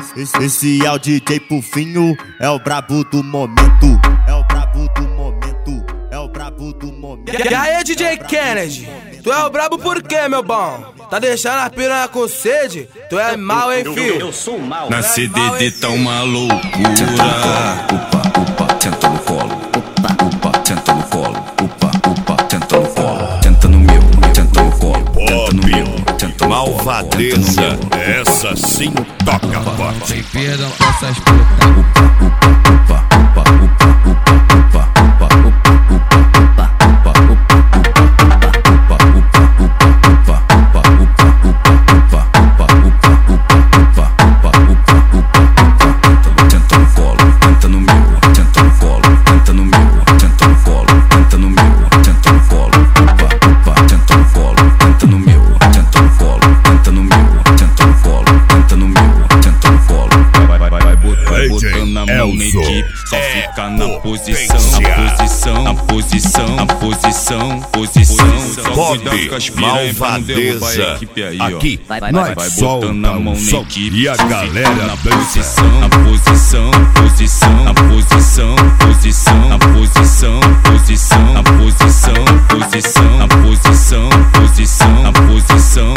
Esse é o DJ Pufinho, é o brabo do momento. É o brabo do momento, é o brabo do momento. E aí, DJ Kennedy, tu é o brabo por quê, meu bom? Tá deixando a piranha com sede? Tu é mal, hein, filho? Eu sou mal. Na CDD tá uma loucura. Upa, tenta no colo. Upa, tenta no colo. Upa, tenta no colo. Tenta no meu, tenta no colo. Tenta no meu, tenta no colo. Malvadeza, essa sim toca forte. Sem perdão essas putas. Botando na mão na equipe, só fica na posição. Só cuidado com as piranhas pra não derrubar a equipe aí, ó. Aqui, Vai nós botando na mão na solta equipe, e a só galera fica na dança. posição.